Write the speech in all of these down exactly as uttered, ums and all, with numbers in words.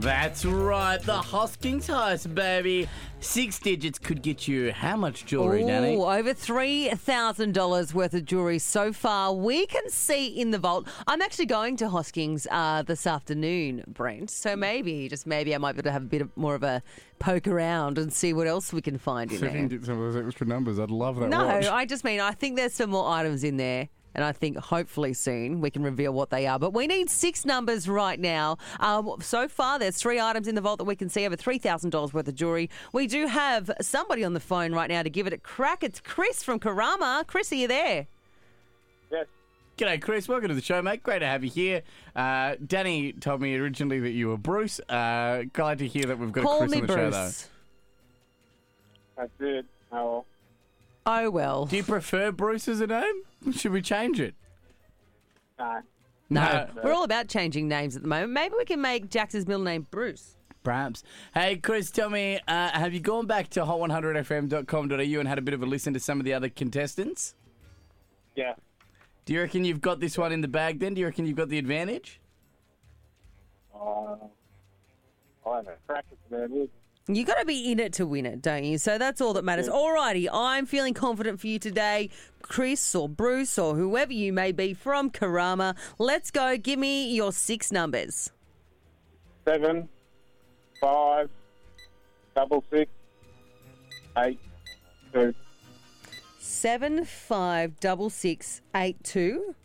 That's right, the Hoskins Heist, baby. Six digits could get you how much jewellery, Ooh, Danny? over three thousand dollars worth of jewellery so far. We can see in the vault. I'm actually going to Hoskins uh, this afternoon, Brent. So maybe, just maybe, I might be able to have a bit of, more of a poke around and see what else we can find in See if you there. can get some of those extra numbers. I'd love that No, watch. I just mean I think there's some more items in there. And I think hopefully soon we can reveal what they are. But we need six numbers right now. Um, so far, there's three items in the vault that we can see, over three thousand dollars worth of jewellery. We do have somebody on the phone right now to give it a crack. It's Chris from Karama. Chris, are you there? Yes. G'day, Chris. Welcome to the show, mate. Great to have you here. Uh, Danny told me originally that you were Bruce. Uh, glad to hear that we've got Call a Chris me on the show, though. Bruce. That's it. Oh, well. Oh, well. Do you prefer Bruce as a name? Should we change it? No. No, we're all about changing names at the moment. Maybe we can make Jax's middle name Bruce. Perhaps. Hey, Chris, tell me, uh, have you gone back to hot one hundred f m dot com dot a u and had a bit of a listen to some of the other contestants? Yeah. Do you reckon you've got this one in the bag then? Do you reckon you've got the advantage? Uh, I haven't practiced about it. You got to be in it to win it, don't you? So that's all that matters. Alrighty, I'm feeling confident for you today, Chris or Bruce or whoever you may be from Karama. Let's go. Give me your six numbers. Seven, five, double six, eight, two. Seven five double six eight two.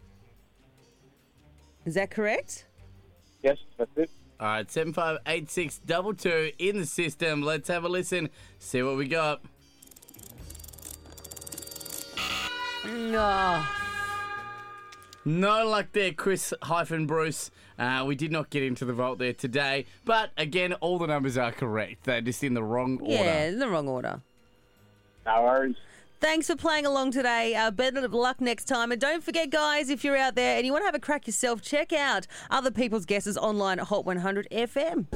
Is that correct? Yes, that's it. All right, seven five eight six two two in the system. Let's have a listen, see what we got. No. No luck there, Chris hyphen Bruce. Uh, we did not get into the vault there today. But again, all the numbers are correct. They're just in the wrong order. Yeah, in the wrong order. No worries. Thanks for playing along today. Uh, better of luck next time. And don't forget, guys, if you're out there and you want to have a crack yourself, check out other people's guesses online at Hot one hundred F M.